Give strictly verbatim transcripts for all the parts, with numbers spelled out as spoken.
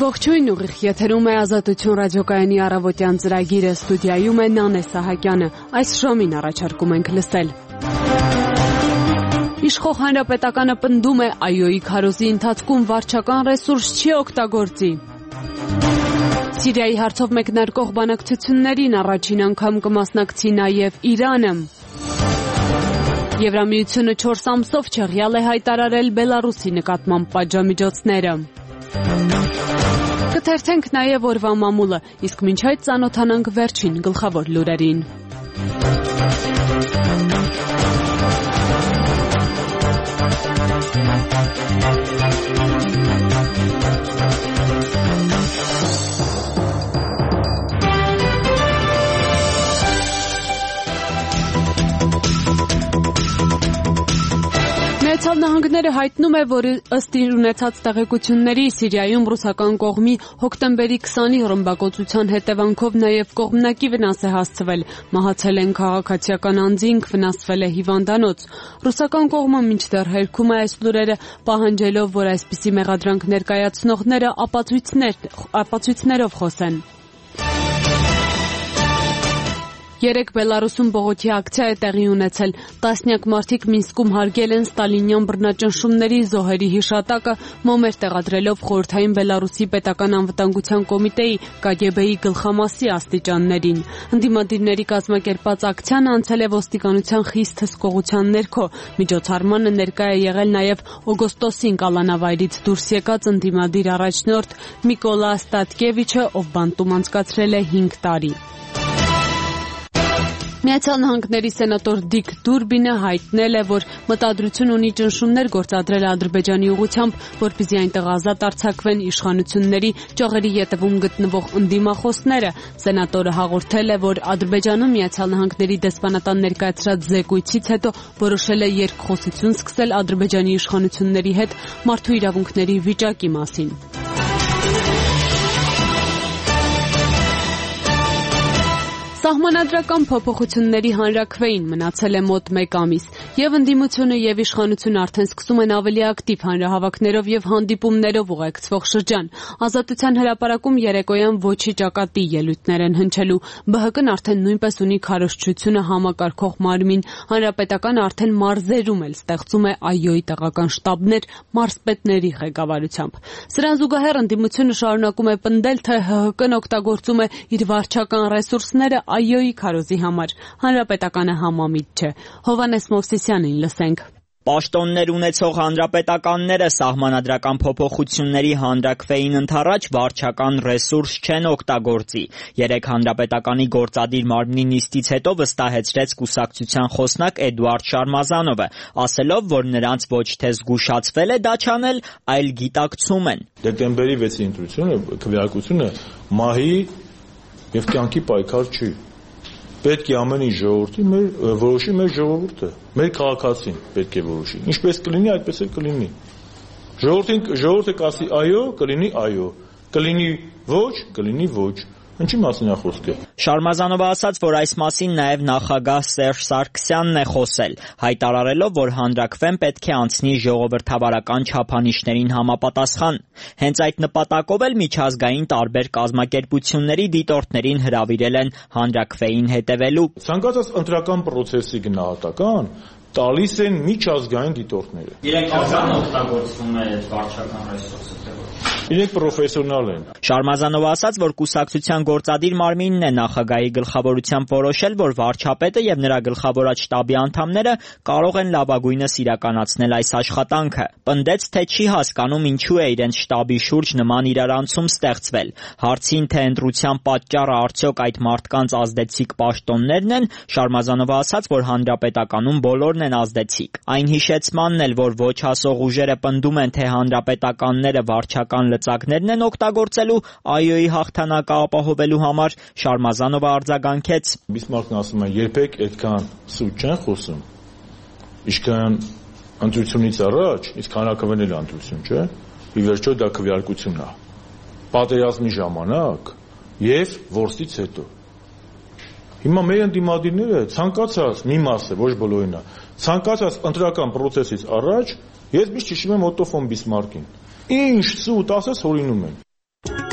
Ողջույն, ուղիղ եթերում է Ազատություն ռադիոկայանի առավոտյան ծրագիրը, ստուդիայում է Նանե Սահակյանը։ Այս ժամին առաջարկում ենք լսել. Իշխող հանրապետականը պնդում է ԱՅՈ-ի քարոզի ընթացքում վարչական ռեսուրս չի օգտագործի։ Սիրիայի հարցով մեկնարկող բանակցություններին առաջին անգամ կմասնակցի նաև Իրանը։ Եվրամիությունը չորս ամսով չեղյալ է հայտարարել Բելարուսի նկատմամբ պատժամիջոցները։ Կթերթենք նաև օրվա մամուլը, իսկ մինչ այդ ծանոթանանք վերջին գլխավոր լուրերին։ Միացյալ Նահանգները հայտնում է, որ ըստ իր ունեցած տեղեկությունների Սիրիայում ռուսական կողմի հոկտեմբերի քսանի ռմբակոծության հետևանքով նաև կողմնակի վնաս է հասցվել։ Մահացել են քաղաքացիական անձինք, վնասվել է հիվանդանոց։ Ռուսական կողմը մինչդեռ հերքում է այս լուրերը, պահանջելով, որ այսպիսի մեղադրանք ներկայացնողները ապացույցներ, ապացույցներով խոսեն։ Երեկ Բելարուսում բողոքի ակցիա է տեղի ունեցել։ Տասնյակ մարդիկ Մինսկում հարգել են ստալինյան բռնաճնշումների զոհերի հիշատակը, մոմեր տեղադրելով խորհրդային Բելարուսի պետական անվտանգության կոմիտեի ԿԳԲ-ի գլխամասի աստիճաններին։ Ընդդիմադիրների կազմակերպած ակցիան անցել է ոստիկանության խիստ հսկողության ներքո։ Միջոցառմանը ներկա է եղել նաև օգոստոսին կալանավայրից դուրս եկած ընդդիմադիր առաջնորդ Միկոլա Ստատկևիչը, ով բանտում անցկացրել է հինգ տարի։ Միացյալ Նահանգների սենատոր Դիկ Դուրբինը հայտնել է, որ մտադրություն ունի ճնշումներ գործադրել Ադրբեջանի ուղղությամբ, որպեսզի այնտեղ ազատ արձակվեն իշխանությունների ճյուղերի ետևում գտնվող ընդդիմախոսները։ Սենատորը հաղորդել է, որ Ադրբեջանում Միացյալ Նահանգների դեսպանատան ներկայացրած զեկույցից հետո որոշել է երկխոսություն սկսել Ադրբեջանի իշխանությունների հետ մարդու իրավունքների վիճակի մասին։ Սահմանադրական փոփոխությունների հանրաքվեին մնացել է մոտ մեկ ամիս, եւ ընդդիմությունը եւ իշխանությունը արդեն սկսում են ավելի ակտիվ հանրահավաքներով եւ հանդիպումներով ուղեկցվող շրջան։ Ազատության հրապարակում երեկոյան ոչի ճակատի ելույթներ են հնչելու։ ԲՀԿ-ն արդեն նույնպես ունի քարոզչությունը համակարգող մարմին, հանրապետականը արդեն մարզերում էլ ստեղծում է ԱՅՈ-ի տեղական շտաբներ մարզպետների ղեկավարությամբ։ Սրան զուգահեռ ընդդիմությունը շարունակում է պնդել, թե ՀՀԿ-ն օգտագործում է իր վարչական ռեսուրսները ԱՅՈ-ի քարոզի համար։ Հանրապետականը համամիտ չէ։ Հովհաննես Մովսիսյանին լսենք։ Պաշտոններ ունեցող հանրապետականները սահմանադրական փոփոխությունների հանրաքվեին ընդառաջ վարչական ռեսուրս չեն օգտագործի։ Երեկ հանրապետականի գործադիր մարմնի նիստից հետո վստահեցրեց կուսակցության խոսնակ Էդուարդ Շարմազանովը, ասելով, որ նրանց ոչ թե զգուշացվել է դա չանել, այլ գիտակցում են։ Դեկտեմբերի վեցի ընտրությունը, քվեարկությունը մահի եւ կյանքի պայքար չի։ Պետք է ամեն ինչ ժողովրդի մեր որոշի մեր ժողովուրդը, մեր քաղաքացին պետք է որոշի։ Ինչպես կլինի, այդպես էլ կլինի։ Ժողովրդին ժողովուրդը կասի այո, կլինի այո, կլինի ոչ, կլինի ոչ։ Ինչի մասին է խոսքը։ Շարմազանովը ասաց, որ այս մասին նաև նախագահ Սերժ Սարգսյանն է խոսել, հայտարարելով, որ հանրաքվեն պետք է անցնի ժողովրդավարական չափանիշներին համապատասխան։ Հենց այդ նպատակով էլ միջազգային տարբեր կազմակերպությունների դիտորդներին հրավիրել են հանրաքվեին հետևելու։ Ցանկացած ընտրական process-ի գնահատական տալիս են միջազգային դիտորդները։ Իրենք ո՞րն օգտագործվում է այդ վարչական ռեսուրսը։ Իրենք պրոֆեսիոնալ են։ Շարմազանովը ասաց, որ կուսակցության գործադիր մարմինն է նախագահի գլխավորությամբ որոշել, որ վարչապետը եւ նրա գլխավորած շտաբի անդամները կարող են լավագույնս իրականացնել այս աշխատանքը։ Պնդեց, թե չի հասկանում ինչու է իրենց շտաբի շուրջ նման իրարանցում ստեղծվել։ Հարցին, թե ընտրության պատճառը արդյոք այդ մարդկանց ազդեցիկ պաշտոններն են, Շարմազանովը ասաց, որ հանրապետականում բոլորն են ազդեցիկ։ Այն հիշեցմանն էլ, որ ոչ հասող ուժերը պնդում են, թե հանրապետականները վարչական լծակներն են օգտագործելու ԱՅՈ-ի հաղթանակը ապահովելու համար, Շարմազանովը արձագանքեց։ Բիսմարկն ասում է, երբեք այդքան սուտ չեն խոսում, ինչքան ընտրությունից առաջ, իսկ հանրաքվեն էլ ընտրություն չէ, ի վերջո դա քվեարկությունն է, պատերազմի ժամանակ եւ որսից հետո։ Հիմա մեր ընդդիմադիրները ցանկացած մի մասը, ոչ բոլորինը, ցանկացած ընտրական process-ից առաջ ես միշտ հիշում եմ Օտո ֆոն Բիսմարկին։ Ինչ սուտ ասես հորինում են։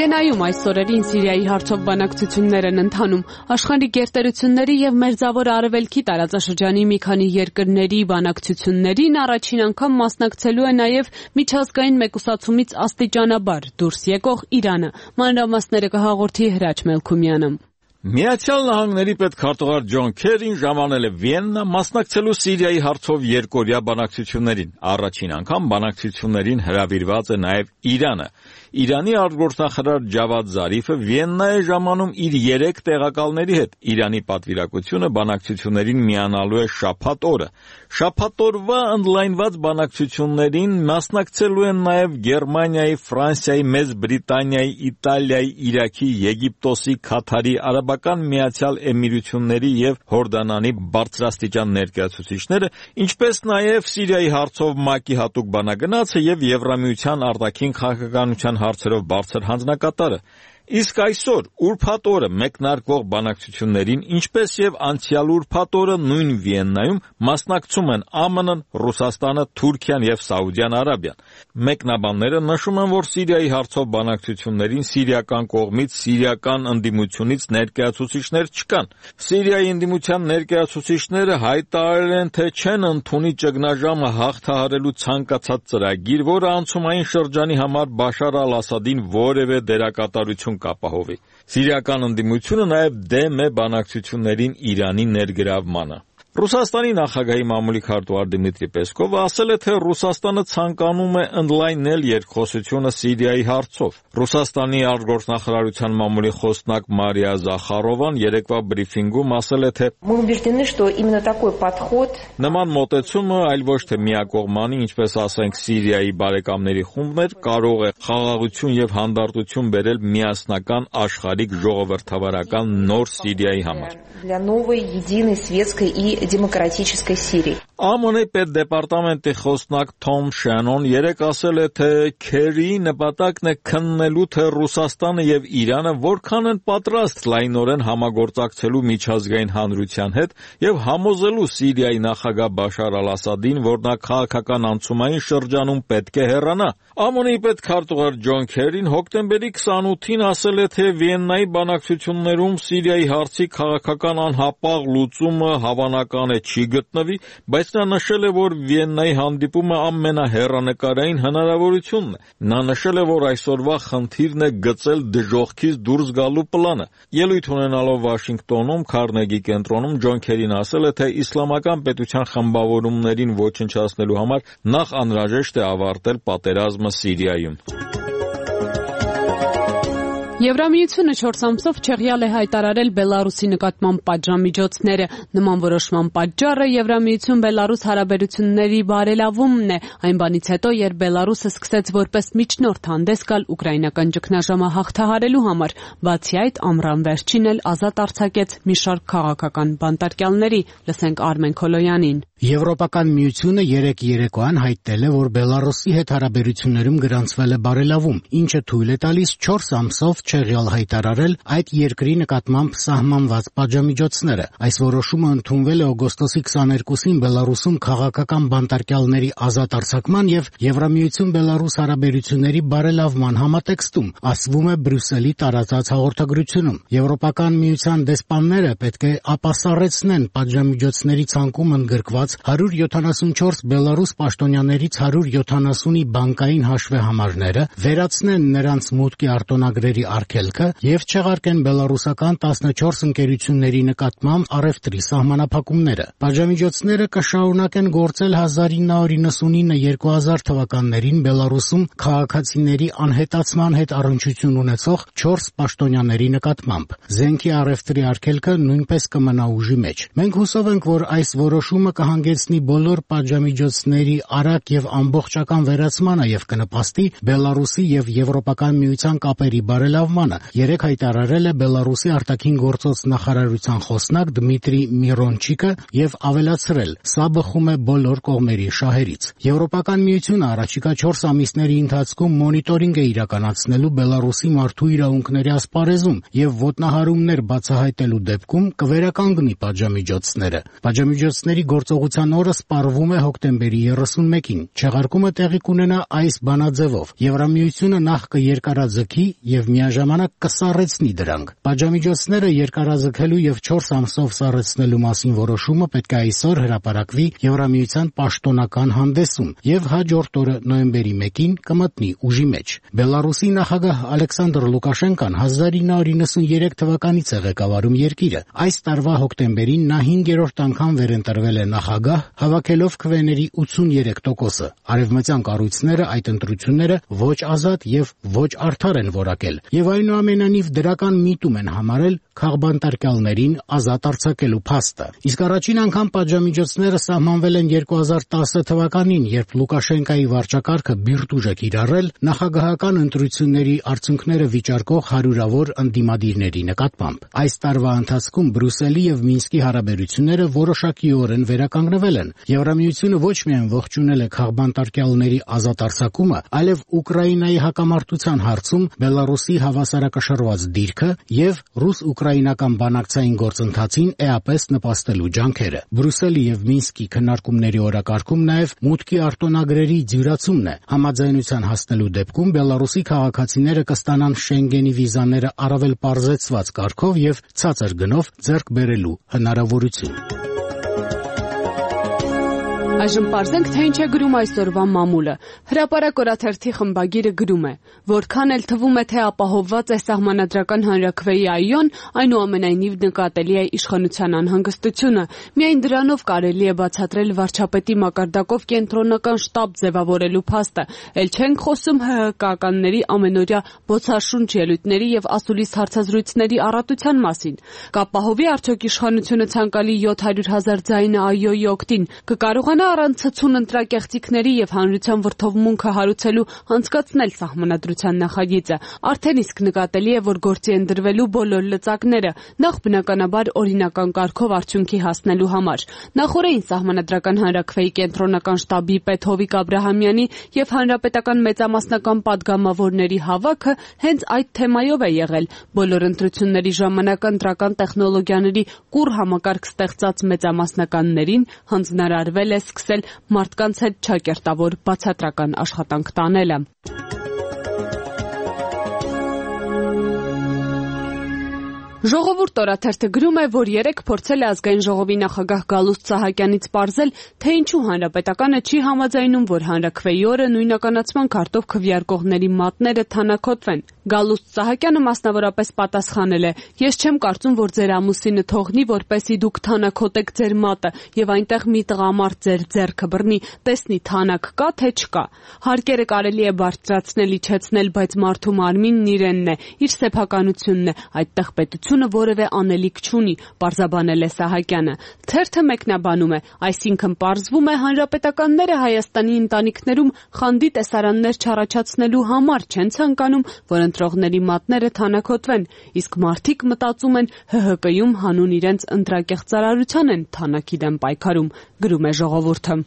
Վիեննայում այս օրերին Սիրիայի հարցով բանակցություններ են ընթանում։ Աշխարհի գերտերությունների եւ Մերձավոր Արևելքի տարածաշրջանի մի քանի երկրների բանակցություններին առաջին անգամ մասնակցելու է նաեւ միջազգային մեկուսացումից աստիճանաբար դուրս եկող Իրանը։ Մանրամասները կհաղորդի Հրաչ Մելքումյանը։ Միացյալ Նահանգների պետքարտուղար Ջոն Քերին ժամանել է Վիեննա մասնակցելու Սիրիայի հարցով երկօրյա բանակցություններին։ Առաջին անգամ բանակցություններին հրավիրված է նաև Իրանը։ Իրանի արտգործնախարար Ջավադ Զարիֆը Վիեննա է ժամանում իր երեք տեղակալների հետ։ Իրանի պատվիրակությունը բանակցություններին միանալու է շաբաթ օրը։ Շաբաթ օրվա ընդլայնված բանակցություններին մասնակցելու են նաև Գերմանիայի, Ֆրանսիայի, Մեծ Բրիտանիայի, Իտալիայի, Իրաքի, Եգիպտոսի, Քաթարի, Արաբական Միացյալ Էմիրությունների և Հորդանանի բարձրաստիճան ներկայացուցիչները, ինչպես նաև Սիրիայի հարցով ՄԱԿ-ի հատուկ բանագնացը և Եվրամիության արտաքին քաղաքականության հարցերով բարձր հանձնակատարը։ Իսկ այսօր ուրբաթ օրը մեկնարկվող բանակցություններին, ինչպես եւ անցյալ ուրբաթ օրը նույն Վիեննայում մասնակցում են ԱՄՆ-ն, Ռուսաստանը, Թուրքիան եւ Սաուդյան Արաբիան։ Մեկնաբանները նշում են, որ Սիրիայի հարցով բանակցություններին սիրիական կողմից սիրիական ընդդիմությունից ներկայացուցիչներ չկան։ Սիրիայի ընդդիմության ներկայացուցիչները հայտարարել են, թե չեն ընդունի ճգնաժամը հաղթահարելու ցանկացած ծրագիր, որը անցումային շրջանի համար Բաշար al-Ասադին որևէ դերակատարություն կապահովի։ Սիրիական ընդդիմությունը նաև դեմ է բանակցություններին Իրանի ներգրավմանը։ Ռուսաստանի նախագահի մամուլի քարտուղար Դմիտրի Պեսկովը ասել է, թե Ռուսաստանը ցանկանում է ընդլայնել երկխոսությունը Սիրիայի հարցով։ Ռուսաստանի արտգործնախարարության մամուլի խոսնակ Մարիա Զախարովան երեկվա բրիֆինգում ասել է, թե նման մոտեցումը այլ ոչ թե միակողմանի, ինչպես ասենք Սիրիայի բարեկամների խումբներ, կարող է խաղաղություն եւ հանդարտություն բերել միասնական աշխարհիկ ժողովրդավարական նոր Սիրիայի համար։ Демократической Сирии. ԱՄՆ պետդեպարտամենտի խոսնակ Թոմ Շանոն երեկ ասել է, թե Քերիի նպատակն է քննելու, թե Ռուսաստանը եւ Իրանը որքան են պատրաստ լայնորեն համագործակցելու միջազգային հանրության հետ եւ համոզելու Սիրիայի նախագահ Բաշար al-Ասադին, որ նա քաղաքական անցումային շրջանում պետք է հեռանա։ ԱՄՆ-ի պետքարտուղար Ջոն Քերին հոկտեմբերի քսանութին ասել է, թե Վիեննայի բանակցություններում Սիրիայի հարցի քաղաքական անհապաղ լուծումը հավանական է չի գտնվի, բայց նա նշել է, որ Վիեննայի հանդիպումը ամենահեռանկարային հնարավորությունն է։ Նա նշել է, որ այսօրվա խնդիրն է գծել դժոխքից դուրս գալու պլանը։ Ելույթ ունենալով Վաշինգտոնում Քարնեգի կենտրոնում Ջոն Քերին ասել է, թե իսլամական պետության խմբավորումներին ոչնչացնելու համար նախ անհրաժեշտ է ավարտել պատերազմը Սիրիայում։ Եվրամիությունը չորս ամսով չեղյալ է հայտարարել Բելարուսի նկատմամբ պատժամիջոցները։ Նման որոշման պատճառը Եվրամիություն-Բելարուս հարաբերությունների բարելավումն է, այն բանից հետո, երբ Բելարուսը սկսեց որպես միջնորդ հանդես գալ ուկրաինական ճգնաժամը հաղթահարելու համար։ Բացի այդ, ամռան վերջին էլ ազատ արձակեց մի շարք քաղաքական բանտարկյալների։ Լսենք Արմեն Քոլոյանին։ Եվրոպական միությունը երեկ երեկոյան հայտնել է, որ Բելարուսի հետ հարաբերություններում գրանցվել է բարելավում, ինչը թույլ է տալիս չորս ամսով չեղյալ հայտարարել այդ երկրի նկատմամբ սահմանված պատժամիջոցները։ Այս որոշումը ընդունվել է օգոստոսի քսաներկուսին Բելարուսում քաղաքական բանտարկյալների ազատ արձակման եւ Եվրամիություն-Բելարուս հարաբերությունների բարելավման համատեքստում, ասվում է Բրյուսելի տարածած հաղորդագրությունում։ Եվրոպական միության դեսպանները պետք է ապասառեցնեն պատժամիջոցների ցանկում ընդգրկված հարյուր յոթանասունչորս Բելարուս պաշտոնյաներից հարյուր յոթանասունի բանկային հաշվեհամարները, վերացնեն նրանց մուտքի արտոնագրերի արգելքը եւ չեղարկեն բելարուսական տասնչորս ընկերությունների նկատմամբ առևտրի սահմանափակումները։ Պատժամիջոցները կշարունակեն գործել հազար ինը հարյուր իննսունինը երկու հազար թվականներին Բելարուսում քաղաքացիների անհետացման հետ առնչություն ունեցող չորս պաշտոնյաների նկատմամբ։ Զենքի առևտրի արգելքը նույնպես կմնա ուժի մեջ։ Մենք հուսով ենք, որ այս որոշումը կհանգեցնի բոլոր պատժամիջոցների արագ եւ ամբողջական վերացմանը եւ կնպաստի Բելարուսի եւ Եվրոպական միության կապերի բարելավմանը, երեկ հայտարարել է Բելարուսի արտաքին գործոց նախարարության խոսնակ Դմիտրի Միրոնչիկը եւ ավելացրել. «Սա բխում է բոլոր կողմերի շահերից»։ Եվրոպական միությունը առաջիկա չորս ամիսների ընթացքում մոնիտորինգ է իրականացնելու Բելարուսի մարդու իրավունքների ասպարեզում եւ ոտնահարումներ բացահայտելու դեպքում կվերականգնի պատժամիջոցները։ Պատժամիջոցների գործողության օրը սպառվում է հոկտեմբերի երեսունմեկին։ Չեղարկումը տեղի կունենա այս բանաձևով. Եվրամիությունը նախ կերկարաձգի եւ միաժամանակ միաժամանակ կսառեցնի դրանք։ Պատժամիջոցները երկարաձգելու եւ չորս ամսով սառեցնելու մասին որոշումը պետք է այսօր հրապարակվի Եվրամիության պաշտոնական հանդեսում եւ հաջորդ օրը նոյեմբերի մեկին կմտնի ուժի մեջ։ Բելարուսի նախագահ Ալեքսանդր Լուկաշենկան հազար ինը հարյուր նվաթ թվականից է ղեկավարում երկիրը։ Այս տարվա հոկտեմբերին նա հինգերորդ անգամ վերընտրվել է նախագահ, հավաքելով քվեների ութսուներեք տոկոսը։ Արևմտյան կառույցները այդ ընտրությունները ոչ ազատ եւ ոչ արդար են որակել եւ այնուամենայնիվ դրական միտում են համարել քաղբանտարկյալներին ազատ արձակելու փաստը։ Իսկ առաջին անգամ պատժամիջոցները սահմանվել են երկու հազար տասը թվականին, երբ Լուկաշենկայի վարչակարգը բիրտուժ է կիրառել նախագահական ընտրությունների արդյունքները վիճարկող հարյուրավոր ընդդիմադիրների նկատմամբ։ Այս տարվա ընթացքում Բրյուսելի եւ Մինսկի հարաբերությունները որոշակիորեն վերականգնվել են։ Եվրամիությունը ոչ միայն ողջունել է քաղբանտարկյալների ազատ արձակումը, այլև Ուկրաինայի հակամարտության հարցում Բելարուսի հավասարակշռված դիրքը եւ ռուս-ուկրաինական բանակցային գործընթացին էապես նպաստելու ջանքերը։ Բրյուսելի եւ Մինսկի քննարկումների օրակարգում նաեւ մուտքի արտոնագրերի դյուրացումն է։ Համաձայնության հասնելու դեպքում Բելարուսի քաղաքացիները կստանան Շենգենի վիզաները առավել պարզեցված կարգով եւ ցածր գնով ձեռք բերելու հնարավորություն։ Այժմ պարզենք, թե ինչ է գրում այսօրվա մամուլը։ Հրապարակ օրաթերթի խմբագիրը գրում է. որքան էլ թվում է, թե ապահովված է սահմանադրական հանրաքվեի այոն, այնուամենայնիվ նկատելի է իշխանության անհանգստությունը։ Միայն դրանով կարելի է բացատրել վարչապետի մակարդակով կենտրոնական շտաբ ձևավորելու փաստը։ Էլ չենք խոսում ՀՀԿ-ականների ամենօրյա բոցաշունչ ելույթների եւ ասուլիս հարցազրույցների առատության մասին։ Կապահովի արդյոք իշխանությունը ցանկալի յոթ հարյուր հազար ձայնը այոյի օգտին, կկարողանա առանց ցցուն ընտրակեղծիքների եւ հանրության վրդովմունքը հարուցելու անցկացնել սահմանադրության նախագիծը։ Արդեն իսկ նկատելի է, որ գործի են դրվելու բոլոր լծակները, նախ բնականաբար օրինական կարգով արդյունքի հասնելու համար։ Նախորդին սահմանադրական հանրաքվեի կենտրոնական շտաբի պետ Հովիկ Աբրահամյանի եւ հանրապետական մեծամասնական падգամավորների հավաքը հենց այդ թեմայով է եղել։ Բոլոր ընտրությունների ժամանակ ընտրական տեխնոլոգիաների կուռ համակարգ ստեղծած մեծամասնականներին հանձնարարվել է սկսել մարդկանց հետ ճակերտավոր բացատրական աշխատանք տանելը։ Ժողովուրդ օրաթերթը գրում է, որ երեկ փորձել է ազգային ժողովի նախագահ Գալուստ Սահակյանից պարզել, թե ինչու հանրապետականը չի համաձայնում, որ հանրաքվեի օրը նույնականացման քարտով քվեարկողների մատները թանաքոտվեն։ Գալուստ Սահակյանը մասնավորապես պատասխանել է. «Ես չեմ կարծում, որ ձեր ամուսինը թողնի, որպեսզի դուք թանաքոտեք ձեր մատը եւ այնտեղ մի տղամարդ ձեր ձեռքը բռնի, տեսնի թանաք կա թե չկա։ Հարկերը կարելի է բարձրացնել, իջեցնել, բայց մարդու մարմինն իրենն է, իր սեփականությունն է, այդտեղ պետությունը որևէ անելիք չունի», պարզաբանել է Սահակյանը։ Թերթը մեկնաբանում է. «Այսինքն պարզվում է, հանրապետականները Հայաստանի ընտանիքներում խանդի տեսարաններ չառաջացնելու համար չեն ցանկանում, որ ընտրողների մատները թանաքոտվեն, իսկ մարդիկ մտածում են ՀՀԿ-ում հանուն իրենց ընտրակեղծարարության են թանաքի դեմ պայքարում», գրում է Ժողովուրդը։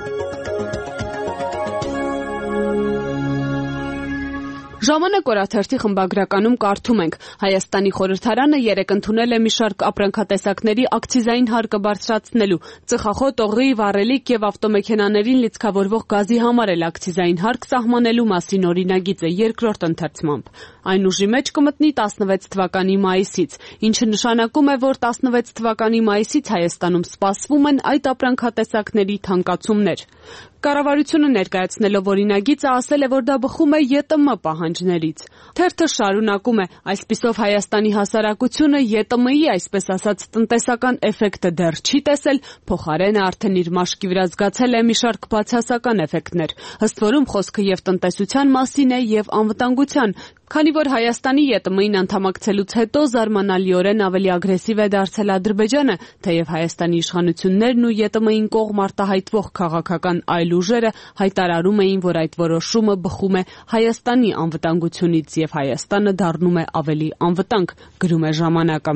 Ժամանակ օրաթերթի խմբագրականում կարդում ենք. Հայաստանի խորհրդարանը երեկ ընդունել է մի շարք ապրանքատեսակների ակցիզային հարկը բարձրացնելու, ծխախոտ, օղի, վառելիք եւ ավտոմեքենաներին լիցքավորվող գազի համար էլ ակցիզային հարկ սահմանելու մասին օրինագիծը երկրորդ ընթերցմամբ։ Այն ուժի մեջ կմտնի տասնվեց թվականի մայիսից, ինչը նշանակում է, որ տասնվեց թվականի մայիսից Հայաստանում սպասվում են այդ ապրանքատեսակների թանկացումներ։ Կառավարությունը ներկայացնելով օրինագիծը ասել է, որ դա բխում է ԵՏՄ պահանջներից։ Թերթը շարունակում է. այսպիսով Հայաստանի հասարակությունը ԵՏՄ-ի, այսպես ասած, տնտեսական էֆեկտը դեռ չի տեսել, փոխարենը արդեն իր մաշկի վրա զգացել է մի շարք բացասական էֆեկտներ։ Ըստ որում խոսքը եւ տնտեսության մասին է եւ անվտանգության, քանի որ Հայաստանի ԵՏՄ-ին անդամակցելուց հետո զարմանալիորեն ավելի ագրեսիվ է դարձել Ադրբեջանը, թեև Հայաստանի իշխանություններն ու ԵՏՄ-ին կողմ արտահայտվող քաղաքական այլ ուժերը հայտարարում էին, որ այդ որոշումը բխում է Հայաստանի անվտանգությունից եւ Հայաստանը դառնում է ավելի անվտանգ, գրում է ժամանակը։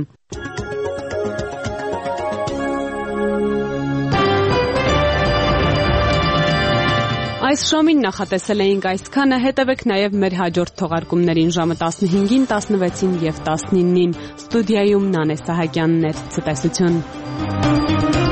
Այս ժամին նախատեսել էինք այսքանը, հետևեք նաև մեր հաջորդ թողարկումներին ժամը տասնհինգին, տասնվեցին եւ տասնինին։ Ստուդիայում Նանե Սահակյանն էր, ցտեսություն։